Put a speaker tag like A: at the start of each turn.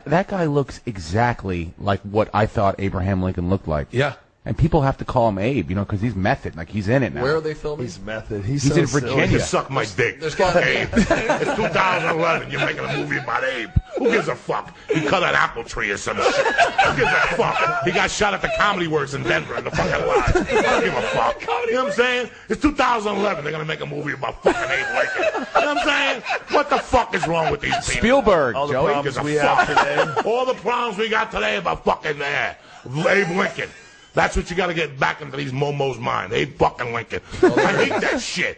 A: that guy looks exactly like what I thought Abraham Lincoln looked like.
B: Yeah.
A: And people have to call him Abe, you know, because he's method. Like, he's in it now.
C: Where are they filming?
D: He's method. He's
A: in
D: so
A: Virginia.
E: You suck my dick. Fuck Abe. It's 2011. You're making a movie about Abe. Who gives a fuck? He cut an apple tree or some shit. Who gives a fuck? He got shot at the Comedy Works in Denver in the fucking lodge. I don't give a fuck. You know what I'm saying? It's 2011. They're going to make a movie about fucking Abe Lincoln. You know what I'm saying? What the fuck is wrong with these people?
A: Spielberg,
D: All the
A: Joey.
D: problems we have today.
E: All the problems we got today about fucking Abe Lincoln. That's what you got to get back into these momos' mind. Abe fucking Lincoln. I hate that shit.